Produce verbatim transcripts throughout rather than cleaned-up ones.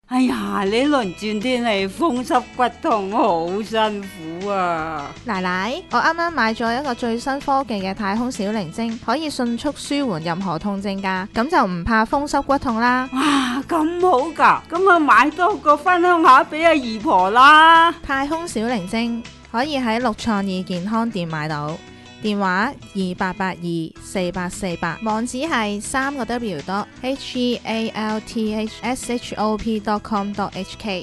哎呀，呢輪轉天氣風濕骨痛好辛苦啊！ 奶奶，我啱啱買咗一個最新科技嘅太空小靈精，可以迅速舒緩任何痛症㗎，咁就唔怕風濕骨痛啦。 哇，咁好㗎，咁啊買多個分享下俾阿姨婆啦。 太空小靈精可以喺六創意健康店買到，電話二八八二四八四八，網址係三個 W dot H E A L T H S H O P dot com dot H K。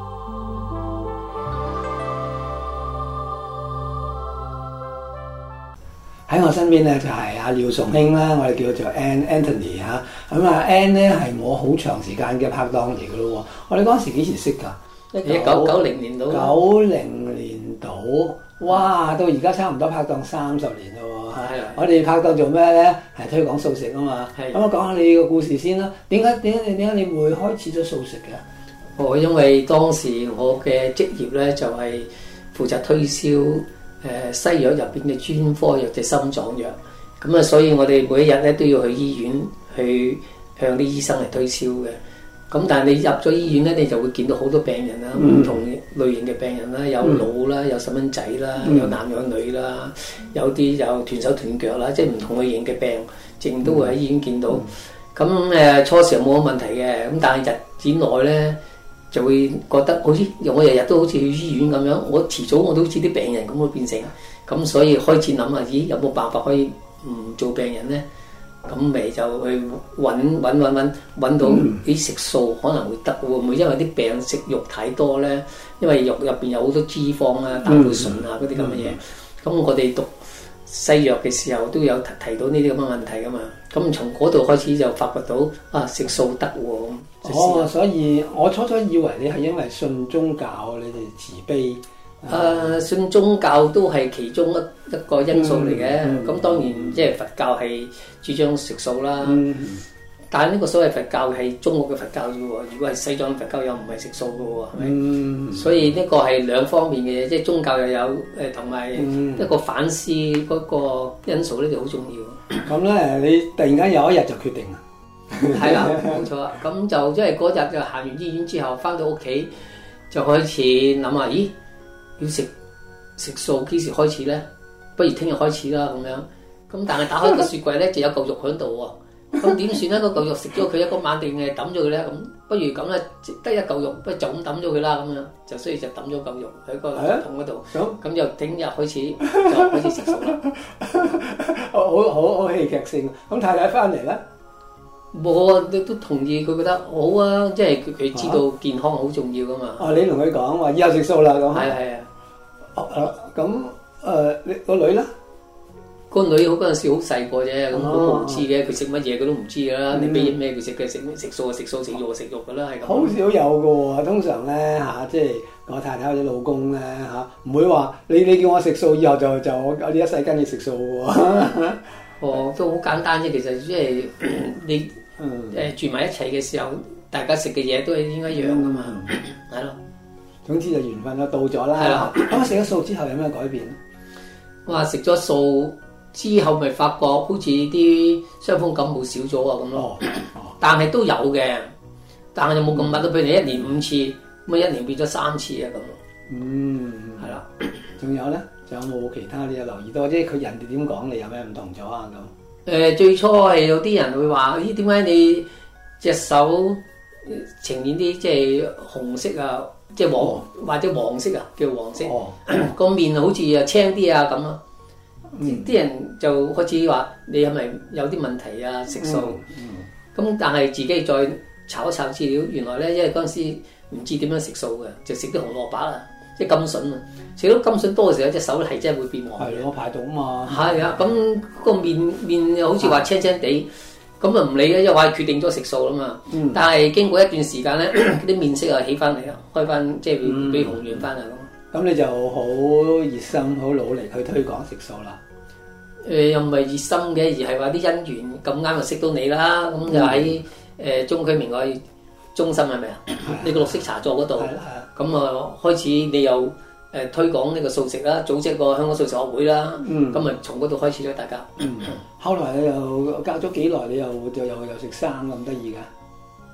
喺我身邊咧就係阿廖崇興啦，我哋叫做 Ann Anthony 嚇。咁啊 Ann 咧係我好長時間嘅拍檔嚟嘅咯喎。我哋嗰陣時幾時識㗎？ 一九九零年到。 九零年到，哇！到而家差唔多拍檔三十年咯喎。係啊。我哋拍檔做咩咧？係推廣素食啊嘛。係。咁我講下你個故事先啦。點解點解點解你會開始咗素食嘅？ 哦，因為當時我嘅職業咧就係負責推銷。誒西藥入邊嘅專科藥，即係心臟藥，咁啊，所以我哋每一日咧都要去醫院去向啲醫生嚟推銷嘅。咁但係你入咗醫院咧，你就會見到好多病人啦，唔、嗯、同類型嘅病人啦，有老啦，有細蚊仔啦，嗯、有男有女啦，有啲有斷手斷腳啦，即係唔同類型嘅病，淨都會喺醫院見到。咁誒、嗯、初時冇乜問題嘅，咁但係日子耐咧，就會覺得好似我日日都好似去醫院咁樣，我遲早我都好似啲病人咁會變成，咁所以開始諗下，咦有冇辦法可以唔做病人咧？咁咪就去揾揾揾揾揾到啲食素可能會得，會唔會因為啲病人食肉太多咧？因為肉入邊有好多脂肪啊、膽固醇啊嗰啲咁嘅嘢。咁、嗯、我哋讀西藥嘅時候都有提提到呢啲咁嘅問題噶嘛。咁從嗰度開始就發掘到啊食素得喎。 哦，所以我初初以為你係因為信宗教，你哋慈悲。誒、 呃，信宗教都係其中一一個因素嚟嘅。咁、嗯嗯、當然即係佛教係主張食素啦。嗯、但係呢個所謂佛教係中國嘅佛教啫喎。如果係西藏佛教又唔係食素嘅喎，係咪？嗯、所以呢個係兩方面嘅嘢，即係宗教又有誒，同埋一個反思嗰個因素呢就好重要。 咁咧、嗯，你突然間有一日就決定啦。 係啦，冇錯啊！咁就因為嗰日就行完醫院之後，翻到屋企就開始諗下，咦，要食食素幾時開始咧？不如聽日開始啦咁樣。咁但係打開個雪櫃咧，就有嚿肉喺度喎。咁點算咧？嗰嚿肉食咗佢一個晚定係抌咗佢咧？咁不如咁咧，得一嚿肉，不如就咁抌咗佢啦咁樣。就所以就抌咗嚿肉喺個桶嗰度。咁、啊、就聽日開始就開始食素啦。 好好好戲劇性。咁太太翻嚟咧？ 我都都同意，佢覺得好啊，即係佢知道健康好重要噶嘛。 哦，你同佢講話以後食素啦咁。 係啊係啊。 哦，咁誒，你個女咧？ 個女好嗰陣時好細個啫，咁我唔知嘅，佢食乜嘢佢都唔知噶啦。你俾咩佢食嘅，食食素就食素，食肉就食肉噶啦，係咁。 好少有噶喎，通常咧嚇，即係我太太或者老公咧嚇，唔會話你你叫我食素，以後就就我呢一世跟你食素喎。 哦，都好簡單啫，其實即係你。誒、嗯、住埋一齊嘅時候，大家食嘅嘢都係應該一樣噶嘛，係咯、嗯。 總之就緣分就到咗啦。係啦。咁食咗素之後有咩改變咧？ 我話食咗素之後，咪發覺好似啲傷風感冒少咗啊咁咯。哦。但係都有嘅，但係就冇咁密咯。譬如你一年五次，咁一年變咗三次啊咁。嗯。係啦。 仲有咧？仲有冇其他你有留意到？即係佢人哋點講你有咩唔同咗啊咁？ 誒、呃、最初係有啲人會話：咦，點解你隻手呈現啲即係紅色啊，即係黃、哦、或者黃色啊，叫黃色。哦，個面好似啊青啲啊咁啊。啲、嗯、人就開始話：你係咪有啲問題啊？食素。咁、嗯嗯、但係自己再查一查資料，原來咧，因為嗰陣時唔知點樣食素嘅，就食啲紅蘿蔔啦。即係甘筍啊！食到甘筍多嘅時候，隻手係真係會變黃。係咯，排毒啊嘛。係啊，咁個面面又好似話青青地，咁啊唔理嘅，因為話決定咗食素啦嘛。嗯、但係經過一段時間咧，啲面色啊起翻嚟啦，開翻即係會俾紅潤翻啊咁。咁、 嗯、你就好熱心、好努力去推廣食素啦。 誒、呃、又唔係熱心嘅，而係話啲姻緣咁啱就識到你啦。咁就喺誒中區明愛中心係咪啊？你個綠色茶座嗰度。咁啊，開始你又誒、呃、推廣呢個素食啦，組織個香港素食學會啦，咁啊、嗯、從嗰度開始咗大家。嗯， 後來你又隔咗幾耐，你又又又又食生咁得意㗎？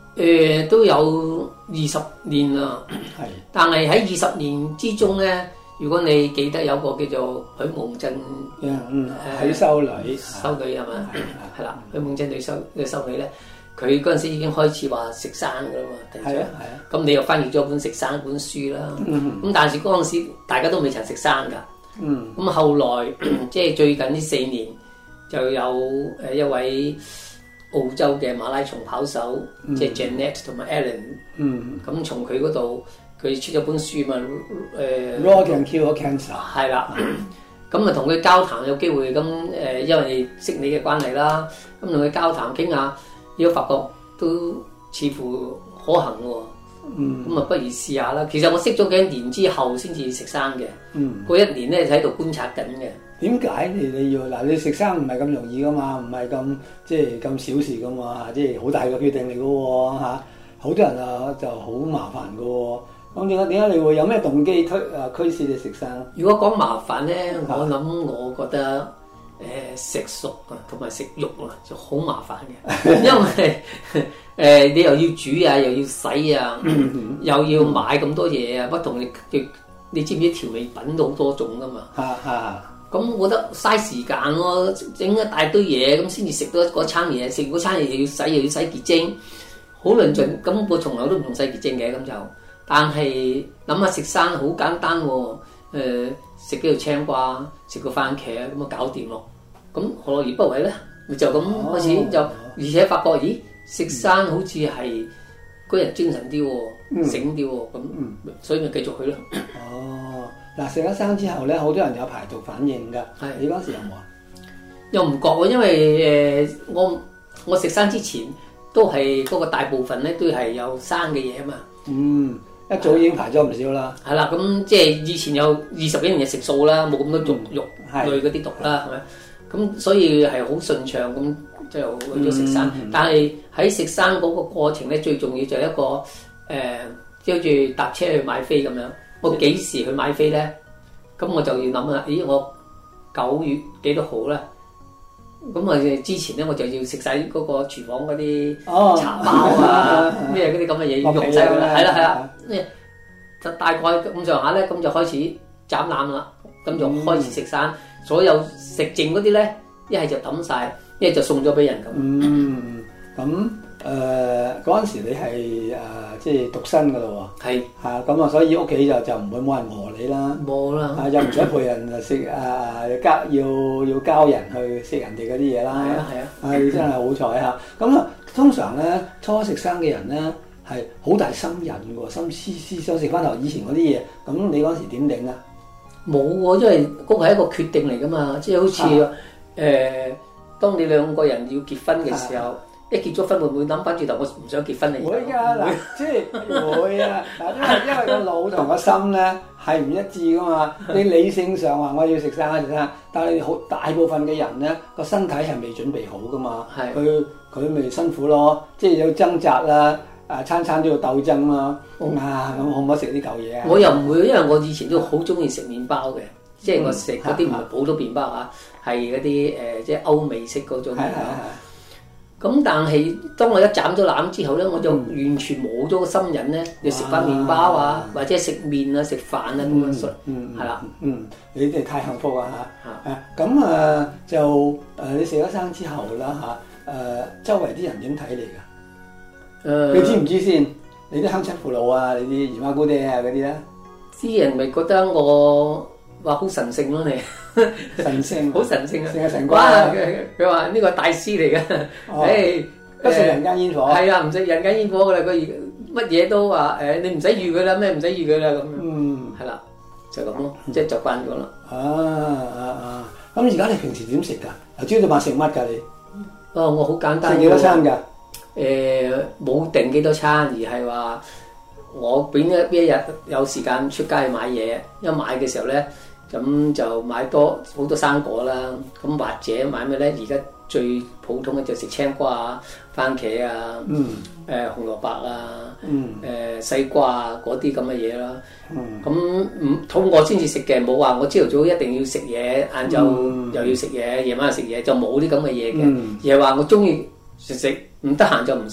誒、呃、都有二十年啦。 係。 但係喺二十年之中咧，如果你記得有個叫做許夢珍， 嗯誒許修女， 修女係嘛？係啦，許夢珍女修嘅修女咧，佢嗰陣時已經開始話食生噶啦嘛。係啊係啊。咁你又翻譯咗本食生本書啦。咁、嗯、但係嗰陣時大家都未曾食生㗎。嗯。咁後來即係最近呢四年就有誒一位澳洲嘅馬拉松跑手，嗯、即係 Janet 同埋 Alan。嗯。咁從佢嗰度，佢出咗本書嘛，誒。 Raw can cure cancer。 係啦。咁啊同佢交談有機會咁誒，因為識你嘅關係啦，咁同佢交談傾下，如果發覺都似乎可行喎。嗯。咁啊，不如試下啦。其實我識咗幾年之後先至食生嘅。嗯。嗰一年咧就喺度觀察緊嘅。點解你你要嗱？你食生唔係咁容易噶嘛，唔係咁即係咁小事噶嘛，即係好大嘅決定嚟噶喎嚇。好多人啊就好麻煩噶喎。咁點解點解你會有咩動機推啊驅使你食生？ 如果講麻煩咧，我諗我覺得誒、呃、食熟啊同埋食肉啊就好麻煩嘅，因為誒、呃、你又要煮啊，又要洗啊，又要買咁多嘢啊，不同嘅你知唔知調味品都好多種噶嘛？嚇嚇。咁我覺得嘥時間咯，整一大堆嘢咁先至食到嗰餐嘢，食嗰餐嘢又要洗又要洗潔精，好論盡。咁我從來都唔用洗潔精嘅咁就，但係諗下食生好簡單喎，誒食幾條青瓜，食個番茄咁啊搞掂咯。咁何樂而不為咧？咪就咁開始就，而且發覺咦食生好似係個人精神啲喎，醒啲喎，咁所以咪繼續去咯。 哦。嗱，食咗生之後咧，好多人有排毒反應㗎。係，你嗰時有冇啊？ 又唔覺喎，因為誒、呃、我我食生之前都係嗰、那個大部分咧都係有生嘅嘢啊嘛。 嗯，一早已經排咗唔少啦。 係啦，咁即係以前有二十幾年嘅食素啦，冇咁多肉、嗯、肉類嗰啲毒啦，係咪？咁所以係好順暢咁就去咗食生。嗯嗯、但係喺食生嗰個過程咧，最重要就係一個誒，即係好似搭車去買飛咁樣。我幾時去買飛咧？咁我就要諗啦。咦，我九月幾多號咧？咁啊，之前咧我就要食晒嗰個廚房嗰啲茶包啊，咩嗰啲咁嘅嘢要用晒佢啦。係啦係啦，就大概咁上下咧，咁就開始斬攬啦。咁就開始食生，嗯、所有食剩嗰啲咧，一係就抌晒，一係就送咗俾人咁。 嗯，咁。誒嗰陣時你係誒、呃、即係獨身㗎咯喎，係嚇咁啊，所以屋企就就唔會冇人餓你啦， 冇啦， 啊又唔使陪人誒食誒交要要交人去食人哋嗰啲嘢啦，係啊係啊，係、啊、真係好彩嚇。咁啊，通常咧初食生嘅人咧係好大心癮喎，心思思想食翻頭以前嗰啲嘢，咁你嗰時點頂啊？ 冇喎，因為嗰個係一個決定嚟㗎嘛，即係好似誒、啊呃，當你兩個人要結婚嘅時候。一結咗婚會唔會諗翻轉頭？我唔想結婚嚟。 會㗎嗱，即係會啊嗱，因為因為個腦同個心咧係唔一致噶嘛。你理性上話我要食生食生，但係好大部分嘅人咧個身體係未準備好噶嘛。係佢佢咪辛苦咯，即係有掙扎啦，啊餐餐都要鬥爭啦。嗯、啊咁可唔可以食啲舊嘢啊？ 我又唔會，因為我以前都好中意食麵包嘅，即係我食嗰啲唔係普通麵包啊，係嗰啲誒即係歐美式嗰種麵包。咁但係當我一斬咗攬之後咧，我就完全冇咗個心癮咧，要食翻麵包啊，或者食麵啊、食飯啊咁樣食，係啦。嗯， 你哋太幸福啊嚇！啊咁啊就誒你食咗生之後啦嚇，誒周圍啲人點睇你㗎？誒你知唔知先？你啲鄉親父老啊，你啲姨媽姑爹啊嗰啲咧， 啲人咪覺得我話好神聖咯，你。 神聖， 好神聖啊！ 聖啊神瓜！ 佢話呢個大師嚟嘅，誒不食人間煙火。係啊，唔食人間煙火噶啦，佢乜嘢都話誒，你唔使預佢啦，咩唔使預佢啦咁樣。嗯，係啦，就咁咯，即係習慣咗啦。 啊啊啊！咁而家你平時點食㗎？由朝到晚食乜㗎你？ 哦，我好簡單。 食幾多餐㗎？ 誒，冇定幾多餐，而係話我邊一邊一日有時間出街去買嘢，一買嘅時候咧。咁就買多好多生果啦，咁或者買咩咧？而家最普通嘅就食青瓜啊、番茄啊、誒、嗯呃、紅蘿蔔啊、誒、嗯呃、西瓜啊嗰啲咁嘅嘢啦。咁唔肚餓先至食嘅，冇話我朝頭早一定要食嘢，晏晝又要食嘢，夜晚又食嘢，就冇啲咁嘅嘢嘅。嗯、而係話我中意食食，唔得閒就唔食。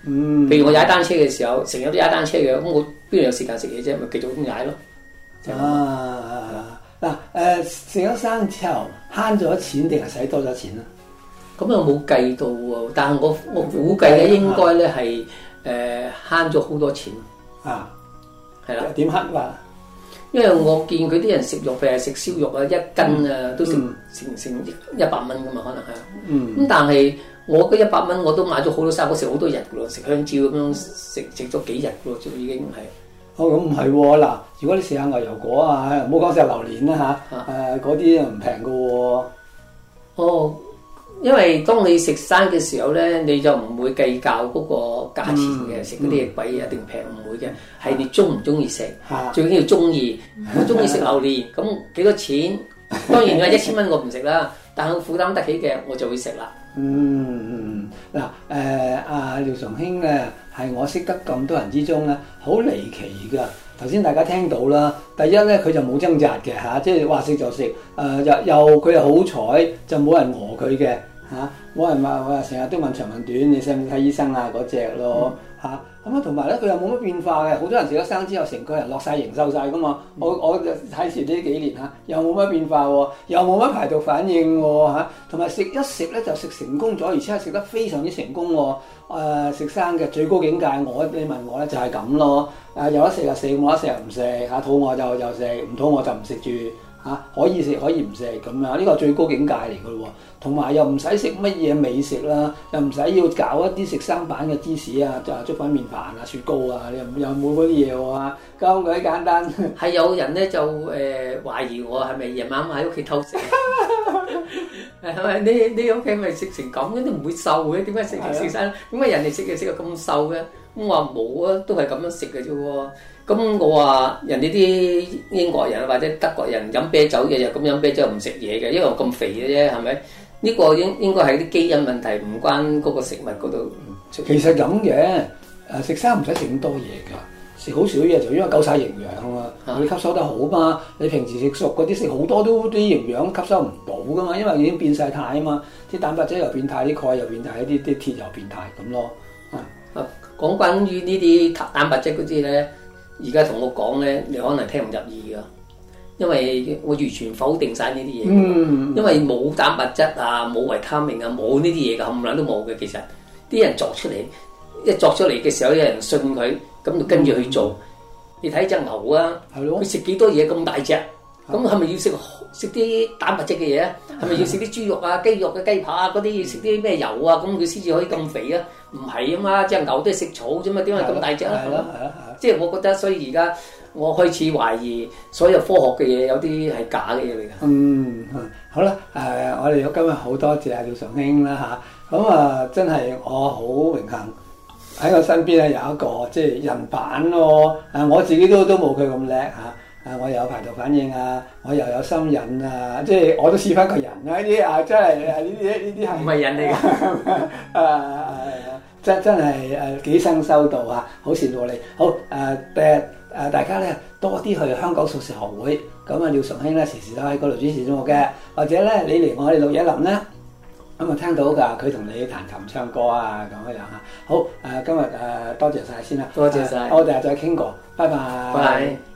嗯，譬如我踩單車嘅時候，成日都踩單車嘅，咁我邊度有時間食嘢啫？咪繼續咁踩咯。 啊嗱誒，食咗生之後慳咗錢定係使多咗錢啊？ 咁又冇計到喎，但係我我估計咧應該咧係誒慳咗好多錢啊， 係啦。 點慳法？因為我見佢啲人食肉，譬如食燒肉啊，一斤啊都成成成一百蚊噶嘛，可能係。嗯。咁但係我嗰一百蚊我都買咗好多生果，食好多日噶咯，食香蕉咁樣食食咗幾日噶咯，就已經係。 哦，咁唔係喎，嗱，如果你食下牛油果啊，唔好講食榴蓮啦嚇，誒嗰啲唔平噶喎。哦。 因為當你食生嘅時候咧，你就唔會計較嗰個價錢嘅，食嗰啲嘢貴一定平，唔會嘅，係你中唔中意食，最緊要中意。我中意食榴蓮，咁幾多錢？當然你話一千蚊我唔食啦，但係我負擔得起嘅我就會食啦。 嗯嗯，嗱誒阿廖崇興咧係我識得咁多人之中咧好離奇㗎。頭先大家聽到啦，第一咧佢就冇掙扎嘅嚇，即係話食就食，誒、呃、又又佢又好彩就冇人餓佢嘅嚇，冇人話話成日都問長問短，你使唔使睇醫生啊嗰隻咯嚇，咁啊同埋咧佢又冇乜變化嘅，好多人食咗生之後成個人落晒型瘦晒噶嘛，我我睇住呢幾年嚇又冇乜變化喎，又冇乜排毒反應喎嚇，同埋食一食咧就食成功咗，而且係食得非常之成功喎。誒食、呃、生嘅最高境界，我你問我咧就係咁咯。誒、呃、有得食就食，冇得食就唔食嚇，肚餓就就食，唔肚餓就唔食住嚇，可以食可以唔食咁樣，呢個係最高境界嚟嘅咯喎。同埋又唔使食乜嘢美食啦，又唔使要搞一啲食生版嘅芝士啊、粥粉麵飯啊、雪糕啊，你又又冇嗰啲嘢喎，咁鬼簡單。 係有人咧就誒、呃、懷疑我係咪夜晚喺屋企偷食？係咪你你屋企咪食成咁嘅都唔會瘦嘅？點解食食生？點解人哋食嘅食到咁瘦嘅？咁我話冇啊，都係咁樣食嘅啫喎。咁我話人哋啲英國人或者德國人飲啤酒日日咁飲啤酒唔食嘢嘅，因為我咁肥嘅啫，係咪？呢、這個應應該係啲基因問題，唔關嗰個食物嗰度。 其實咁嘅，誒食生唔使食咁多嘢㗎。食好少嘢就因為夠晒營養啊嘛，你吸收得好嘛。你平時食熟嗰啲食好多都啲營養吸收唔到噶嘛，因為已經變晒態啊嘛。啲蛋白質又變態，啲鈣又變態，啲啲鐵又變態咁咯。 啊，講關於呢啲蛋白質嗰啲咧，而家同我講咧，你可能聽唔入耳噶，因為我完全否定晒呢啲嘢。嗯，因為冇蛋白質啊，冇維他命啊，冇呢啲嘢噶，冚唪唥都冇嘅。其實啲人作出嚟，一作出嚟嘅時候，有人信佢。咁就跟住去做，嗯、你睇隻牛啊，佢食幾多嘢咁大隻，咁係咪要食食啲蛋白質嘅嘢啊？係咪要食啲豬肉啊、雞肉嘅雞扒啊嗰啲？要食啲咩油啊？咁佢先至可以咁肥啊？唔係啊嘛，隻牛都係食草啫嘛，點解咁大隻啊？係咯係咯，即係我覺得，所以而家我開始懷疑所有科學嘅嘢有啲係假嘅嘢嚟㗎。 嗯，好啦，誒、呃，我哋今日好多謝阿廖崇興啦嚇，咁啊真係我好榮幸。喺我身邊咧有一個即係人版咯，誒我自己都都冇佢咁叻嚇，誒我又有排毒反應啊，我又有心癮啊，即係我都似翻個人啊！呢啲啊真係誒呢啲呢啲係唔係人嚟㗎？ 誒真真係誒幾生修道啊！好羨慕你，好誒誒誒大家咧多啲去香港素食學會，咁啊廖崇興咧時時都喺嗰度主持節目嘅，或者咧你嚟我哋六一林咧。咁啊聽到㗎，佢同你彈琴唱歌啊咁樣樣嚇。好誒、呃，今日誒、呃、多謝晒先啦， 多謝晒、 呃，我哋再傾過，拜拜。 拜拜。